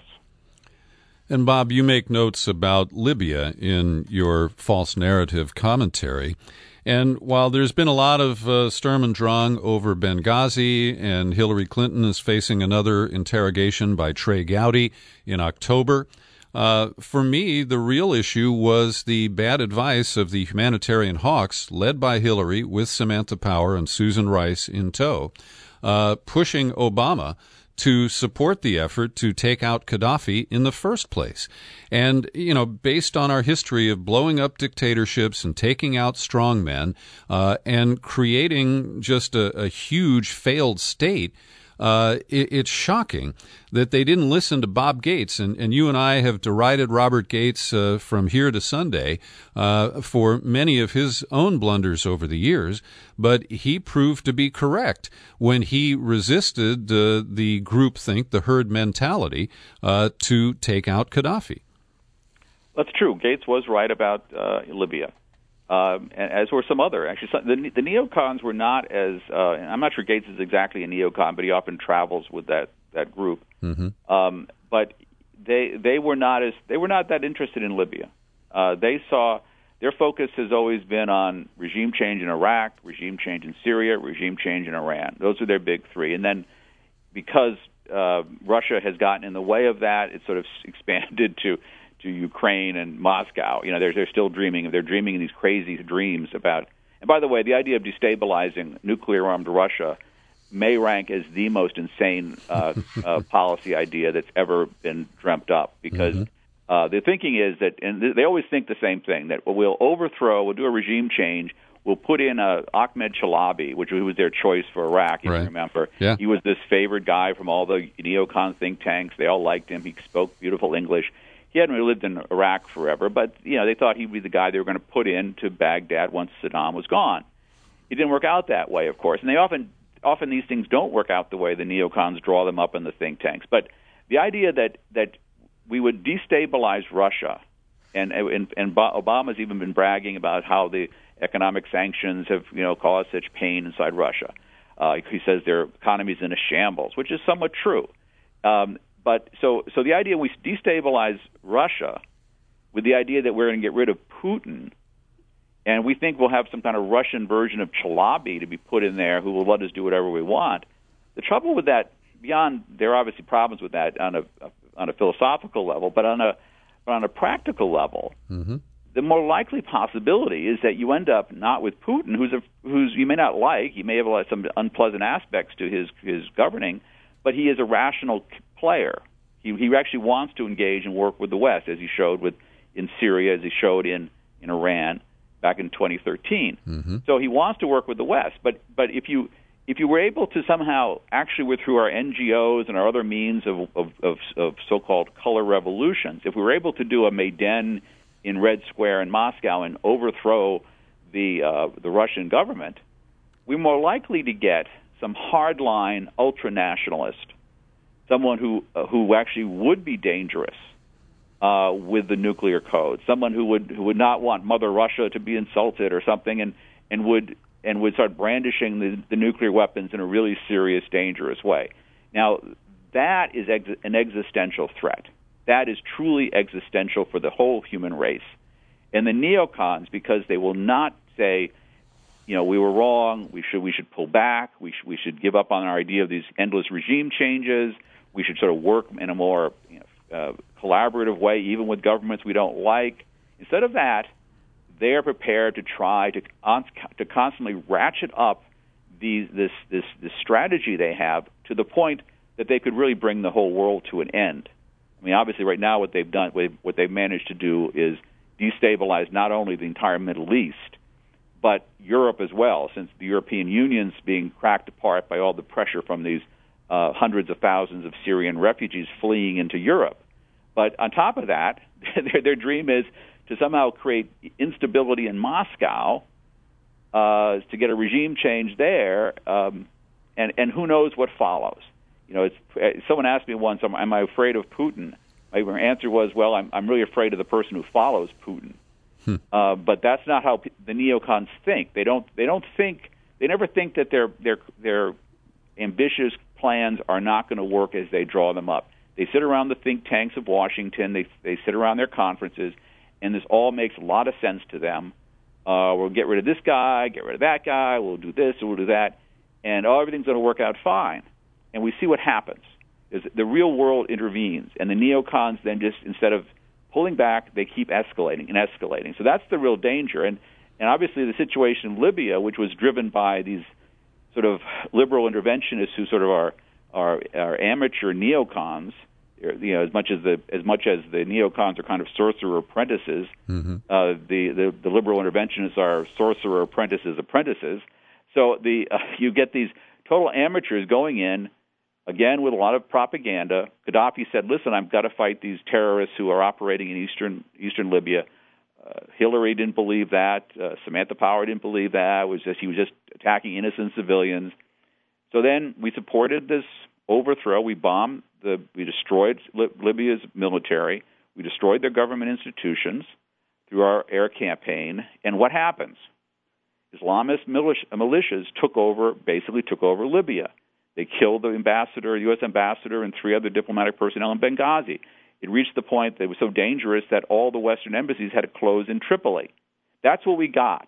And, Bob, you make notes about Libya in your false narrative commentary. And while there's been a lot of uh, Sturm und Drang over Benghazi, and Hillary Clinton is facing another interrogation by Trey Gowdy in October, uh, for me, the real issue was the bad advice of the humanitarian hawks led by Hillary with Samantha Power and Susan Rice in tow, uh, pushing Obama to support the effort to take out Gaddafi in the first place. And, you know, based on our history of blowing up dictatorships and taking out strongmen uh, and creating just a, a huge failed state, uh, it, it's shocking that they didn't listen to Bob Gates. And, and you and I have derided Robert Gates uh, from here to Sunday uh, for many of his own blunders over the years, but he proved to be correct when he resisted uh, the groupthink, the herd mentality, uh, to take out Gaddafi. That's true. Gates was right about uh, Libya, um, as were some other. Actually, some, the, the neocons were not as. Uh, I'm not sure Gates is exactly a neocon, but he often travels with that that group. Mm-hmm. Um, but they they were not as they were not that interested in Libya. Uh, they saw their focus has always been on regime change in Iraq, regime change in Syria, regime change in Iran. Those are their big three. And then because uh, Russia has gotten in the way of that, it's sort of expanded to. to Ukraine and Moscow. You know, they're they're still dreaming. They're dreaming these crazy dreams about. And by the way, the idea of destabilizing nuclear-armed Russia may rank as the most insane uh, uh, policy idea that's ever been dreamt up. Because mm-hmm. uh, the thinking is that, and they always think the same thing, that we'll overthrow, we'll do a regime change, we'll put in a Ahmed Chalabi, which was their choice for Iraq. If right. you remember, yeah. he was this favored guy from all the neocon think tanks. They all liked him. He spoke beautiful English. He hadn't really lived in Iraq forever, but you know they thought he'd be the guy they were going to put into Baghdad once Saddam was gone. It didn't work out that way, of course, and they often often these things don't work out the way the neocons draw them up in the think tanks. But the idea that that we would destabilize Russia, and and, and Obama's even been bragging about how the economic sanctions have you know caused such pain inside Russia. Uh, he says their economy's in a shambles, which is somewhat true. Um, But so, so the idea we destabilize Russia with the idea that we're going to get rid of Putin, and we think we'll have some kind of Russian version of Chalabi to be put in there who will let us do whatever we want. The trouble with that, beyond there are obviously problems with that on a on a philosophical level, but on a on a practical level, mm-hmm. the more likely possibility is that you end up not with Putin, who's a who's you may not like, you may have some unpleasant aspects to his his governing, but he is a rational player. He he actually wants to engage and work with the West, as he showed with in Syria, as he showed in, in Iran back in twenty thirteen. Mm-hmm. So he wants to work with the West. But but if you if you were able to somehow actually, with through our N G Os and our other means of of, of, of so-called color revolutions, if we were able to do a Maidan in Red Square in Moscow and overthrow the uh, the Russian government, we're more likely to get some hardline ultra-nationalist, someone who uh, who actually would be dangerous uh, with the nuclear code, someone who would who would not want Mother Russia to be insulted or something, and, and would and would start brandishing the, the nuclear weapons in a really serious, dangerous way. Now, that is ex- an existential threat. That is truly existential for the whole human race. And the neocons, because they will not say, you know, we were wrong, we should we should pull back, we should, we should give up on our idea of these endless regime changes, we should sort of work in a more you know, uh, collaborative way, even with governments we don't like. Instead of that, they are prepared to try to to constantly ratchet up these, this this this strategy they have to the point that they could really bring the whole world to an end. I mean, obviously, right now what they've done, what they've managed to do, is destabilize not only the entire Middle East, but Europe as well, since the European Union's being cracked apart by all the pressure from these uh, hundreds of thousands of Syrian refugees fleeing into Europe. But on top of that, their, their dream is to somehow create instability in Moscow, uh, to get a regime change there, um, and, and who knows what follows. You know, it's, someone asked me once, am I afraid of Putin? My answer was, well, I'm, I'm really afraid of the person who follows Putin. Hmm. Uh, but that's not how p- the neocons think. They don't. They don't think. They never think that their their their ambitious plans are not going to work as they draw them up. They sit around the think tanks of Washington. They they sit around their conferences, and this all makes a lot of sense to them. Uh, we'll get rid of this guy, get rid of that guy. We'll do this, we'll do that, and oh, everything's going to work out fine. And we see what happens. Is the real world intervenes, and the neocons then just, instead of pulling back, they keep escalating and escalating. So that's the real danger. And and obviously the situation in Libya, which was driven by these sort of liberal interventionists who sort of are are, are amateur neocons, you know, as much as the as much as the neocons are kind of sorcerer apprentices, mm-hmm. uh, the, the the liberal interventionists are sorcerer apprentices apprentices. So the uh, you get these total amateurs going in. Again, with a lot of propaganda. Gaddafi said, listen, I've got to fight these terrorists who are operating in eastern eastern Libya. Uh, Hillary didn't believe that. Uh, Samantha Power didn't believe that. It was just, he was just attacking innocent civilians. So then we supported this overthrow. We bombed, the, we destroyed Libya's military. We destroyed their government institutions through our air campaign. And what happens? Islamist militia, militias took over, basically took over Libya. They killed the ambassador, U S ambassador, and three other diplomatic personnel in Benghazi. It reached the point that it was so dangerous that all the Western embassies had to close in Tripoli. That's what we got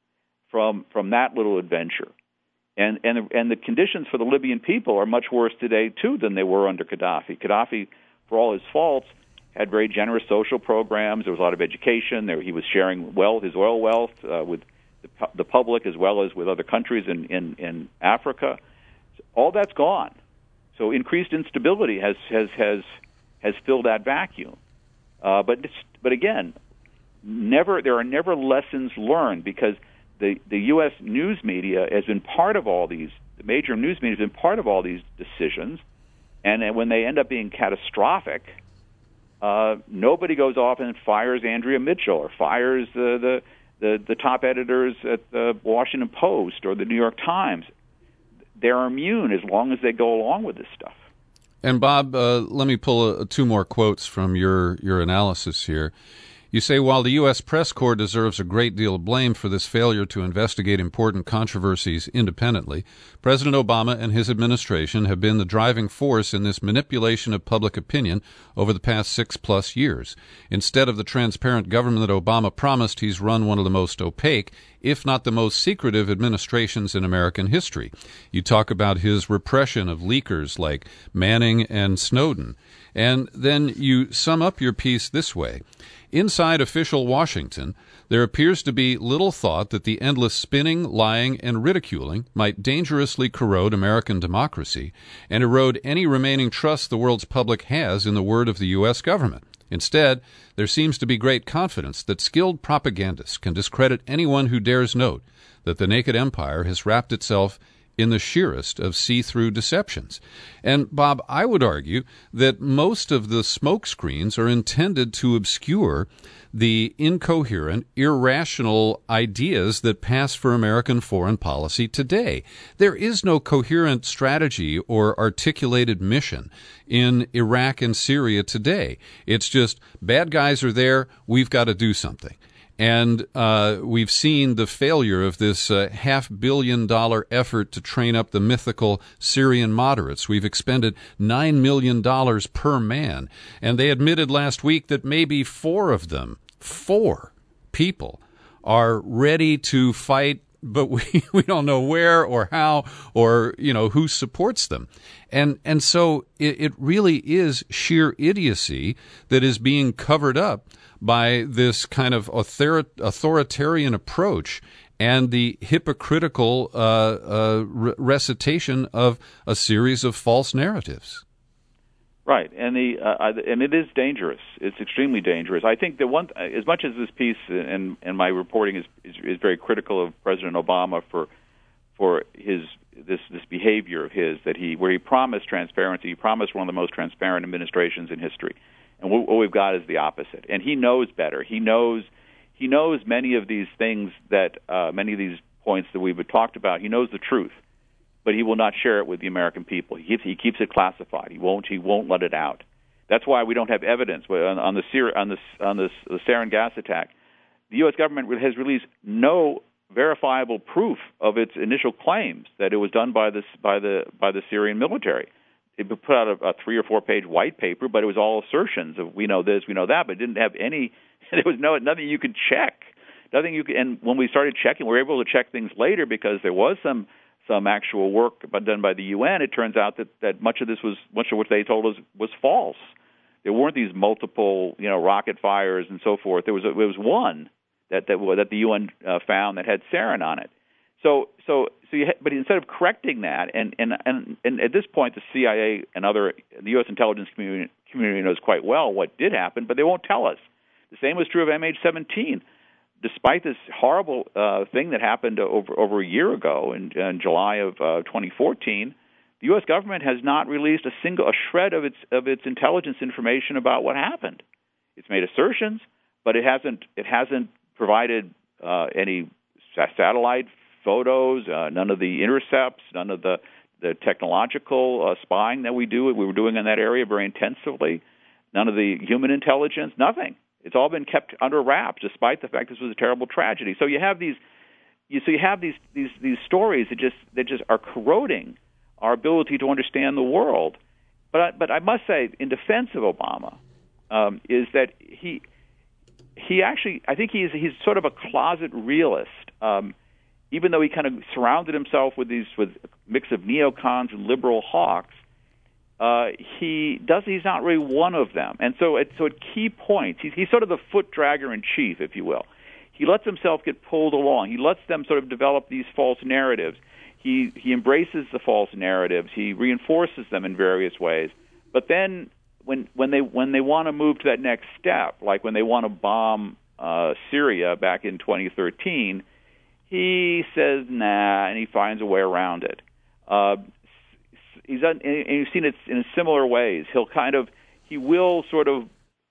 from from that little adventure. And and and the conditions for the Libyan people are much worse today, too, than they were under Gaddafi. Gaddafi, for all his faults, had very generous social programs. There was a lot of education. There, he was sharing wealth, his oil wealth uh, with the, the public as well as with other countries in, in, in Africa. All that's gone. So increased instability has has has, has filled that vacuum. Uh, but it's, but again, never there are never lessons learned, because the, the U S news media has been part of all these. The major news media has been part of all these decisions, and, and when they end up being catastrophic, uh, nobody goes off and fires Andrea Mitchell or fires the the, the, the top editors at the Washington Post or the New York Times. They're immune as long as they go along with this stuff. And Bob, uh, let me pull a, two more quotes from your, your analysis here. You say, while the U S press corps deserves a great deal of blame for this failure to investigate important controversies independently, President Obama and his administration have been the driving force in this manipulation of public opinion over the past six-plus years. Instead of the transparent government that Obama promised, he's run one of the most opaque, if not the most secretive, administrations in American history. You talk about his repression of leakers like Manning and Snowden. And then you sum up your piece this way. Inside official Washington, there appears to be little thought that the endless spinning, lying, and ridiculing might dangerously corrode American democracy and erode any remaining trust the world's public has in the word of the U S government. Instead, there seems to be great confidence that skilled propagandists can discredit anyone who dares note that the naked empire has wrapped itself in the sheerest of see-through deceptions. And, Bob, I would argue that most of the smokescreens are intended to obscure the incoherent, irrational ideas that pass for American foreign policy today. There is no coherent strategy or articulated mission in Iraq and Syria today. It's just, bad guys are there, we've got to do something. And uh, we've seen the failure of this uh, half-billion-dollar effort to train up the mythical Syrian moderates. We've expended nine million dollars per man. And they admitted last week that maybe four of them, four people, are ready to fight, but we, we don't know where or how or, you know, who supports them. And and so it, it really is sheer idiocy that is being covered up by this kind of author- authoritarian approach and the hypocritical uh, uh, re- recitation of a series of false narratives. Right, and the uh, and it is dangerous. It's extremely dangerous. I think that one, as much as this piece and and my reporting is, is is very critical of President Obama for for his this this behavior of his, that he where he promised transparency, he promised one of the most transparent administrations in history. And what we've got is the opposite. And he knows better. He knows he knows many of these things that uh, many of these points that we've talked about. He knows the truth, but he will not share it with the American people. He keeps, he keeps it classified. He won't he won't let it out. That's why we don't have evidence on, on the on the on the sarin gas attack. the U S government has released no verifiable proof of its initial claims that it was done by this by the by the Syrian military. It put out a, a three or four page white paper, but it was all assertions of we know this, we know that, but it didn't have any. There was no nothing you could check, nothing you could. And when we started checking, we were able to check things later because there was some some actual work done by the U N. It turns out that, that much of this was much of what they told us was false. There weren't these multiple, you know, rocket fires and so forth. There was a, there was one that that, that the U N uh, found that had sarin on it. So so so you ha- but instead of correcting that, and, and and and at this point the C I A and other the U S intelligence community community knows quite well what did happen, but they won't tell us. The same was true of M H seventeen. Despite this horrible uh, thing that happened over over a year ago in, in July of uh, twenty fourteen, the U S government has not released a single a shred of its of its intelligence information about what happened. It's made assertions, but it hasn't it hasn't provided uh, any satellite photos, uh, none of the intercepts, none of the the technological uh, spying that we do we were doing in that area very intensively, none of the human intelligence, nothing. It's all been kept under wraps, despite the fact this was a terrible tragedy. So you have these, you so you have these these these stories that just that just are corroding our ability to understand the world. But I, but I must say, in defense of Obama, um, is that he he actually I think he's he's sort of a closet realist. Um, even though he kind of surrounded himself with these with a mix of neocons and liberal hawks, uh, he does he's not really one of them. And so at so at key points, he's he's sort of the foot dragger in chief, if you will. He lets himself get pulled along. He lets them sort of develop these false narratives. He he embraces the false narratives. He reinforces them in various ways. But then when when they when they want to move to that next step, like when they want to bomb uh, Syria back in twenty thirteen, he says nah, and he finds a way around it. Uh, he's done, and you've seen it in similar ways. He'll kind of he will sort of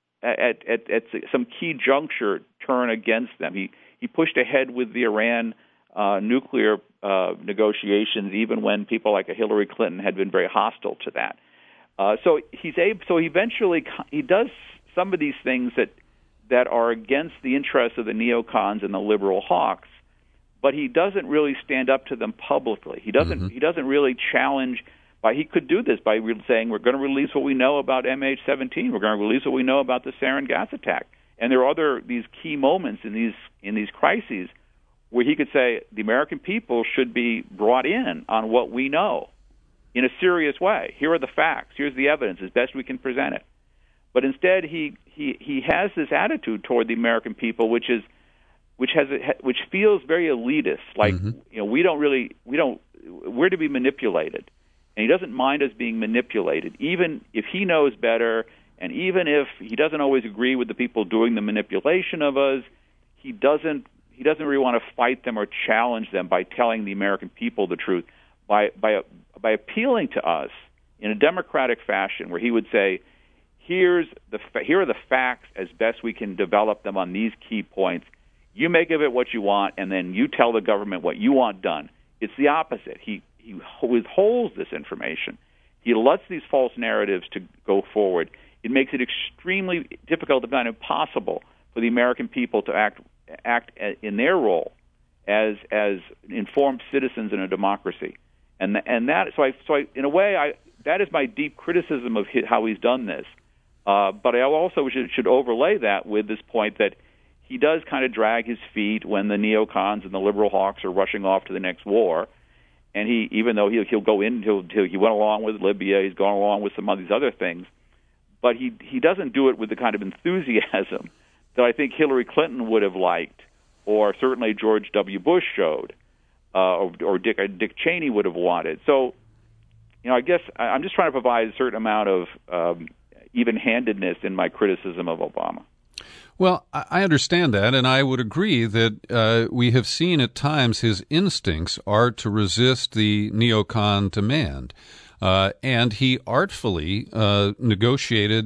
at at, at some key juncture turn against them. He he pushed ahead with the Iran uh, nuclear uh, negotiations, even when people like Hillary Clinton had been very hostile to that. Uh, so he's able. So eventually he does some of these things that that are against the interests of the neocons and the liberal hawks, but he doesn't really stand up to them publicly. He doesn't. Mm-hmm. He doesn't really challenge. By he could do this by re- saying we're going to release what we know about M H seventeen. We're going to release what we know about the sarin gas attack. And there are other these key moments in these in these crises where he could say the American people should be brought in on what we know in a serious way. Here are the facts. Here's the evidence as best we can present it. But instead, he he, he has this attitude toward the American people, which is which has a, which feels very elitist. Like mm-hmm. you know, we don't really we don't we're to be manipulated. And he doesn't mind us being manipulated, even if he knows better, and even if he doesn't always agree with the people doing the manipulation of us. He doesn't. He doesn't really want to fight them or challenge them by telling the American people the truth, by by by appealing to us in a democratic fashion, where he would say, "Here's the here are the facts as best we can develop them on these key points. You make of it what you want, and then you tell the government what you want done." It's the opposite. He He withholds this information. He lets these false narratives to go forward. It makes it extremely difficult, if not impossible, for the American people to act act in their role as as informed citizens in a democracy. And and that so I so I, in a way I that is my deep criticism of his, how he's done this. Uh, but I also should, should overlay that with this point that he does kind of drag his feet when the neocons and the liberal hawks are rushing off to the next war. And he, even though he'll, he'll go in, he'll, he'll, he went along with Libya, he's gone along with some of these other things, but he he doesn't do it with the kind of enthusiasm that I think Hillary Clinton would have liked, or certainly George W. Bush showed, uh, or, or Dick Dick Cheney would have wanted. So, you know, I guess I'm just trying to provide a certain amount of um, even-handedness in my criticism of Obama. Well, I understand that, and I would agree that uh, we have seen at times his instincts are to resist the neocon demand. Uh, and he artfully uh, negotiated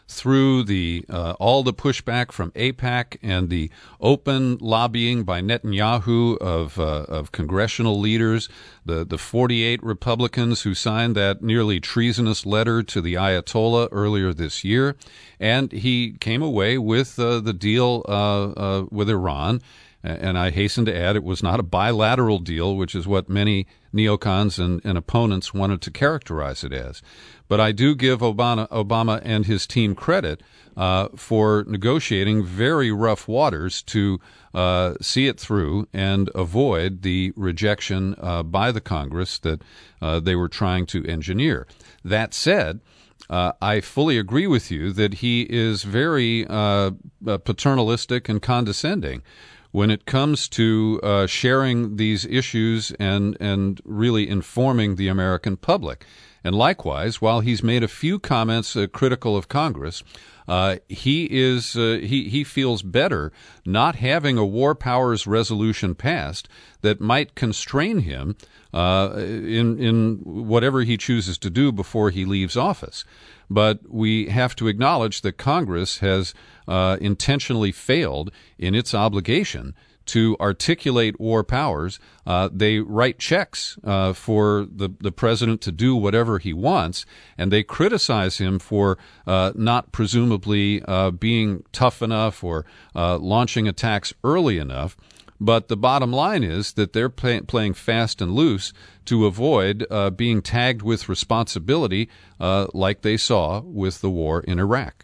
through the uh, all the pushback from AIPAC and the open lobbying by Netanyahu of uh, of congressional leaders, the the forty-eight Republicans who signed that nearly treasonous letter to the Ayatollah earlier this year, and he came away with uh, the deal uh, uh, with Iran. And I hasten to add, it was not a bilateral deal, which is what many neocons and, and opponents wanted to characterize it as. But I do give Obama, Obama and his team credit uh, for negotiating very rough waters to uh, see it through and avoid the rejection uh, by the Congress that uh, they were trying to engineer. That said, Uh, I fully agree with you that he is very uh, paternalistic and condescending when it comes to uh, sharing these issues and and really informing the American public. And likewise, while he's made a few comments uh, critical of Congress, uh, he is uh, he he feels better not having a war powers resolution passed that might constrain him uh, in in whatever he chooses to do before he leaves office. But we have to acknowledge that Congress has uh, intentionally failed in its obligation to articulate war powers. Uh, they write checks uh, for the, the president to do whatever he wants, and they criticize him for uh, not presumably uh, being tough enough or uh, launching attacks early enough. But the bottom line is that they're play, playing fast and loose to avoid uh, being tagged with responsibility uh, like they saw with the war in Iraq.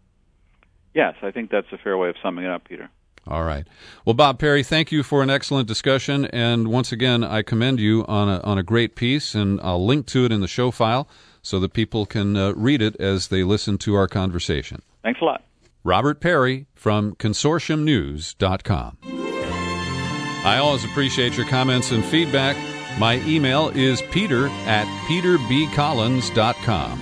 Yes, I think that's a fair way of summing it up, Peter. All right. Well, Bob Perry, thank you for an excellent discussion. And once again, I commend you on a, on a great piece, and I'll link to it in the show file so that people can uh, read it as they listen to our conversation. Thanks a lot. Robert Perry from consortium news dot com. I always appreciate your comments and feedback. My email is peter at peter b collins dot com.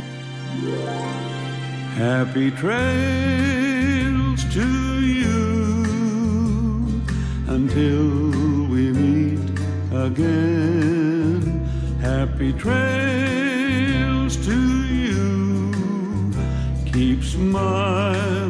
Happy trails to you until we meet again. Happy trails to you. Keep smiling.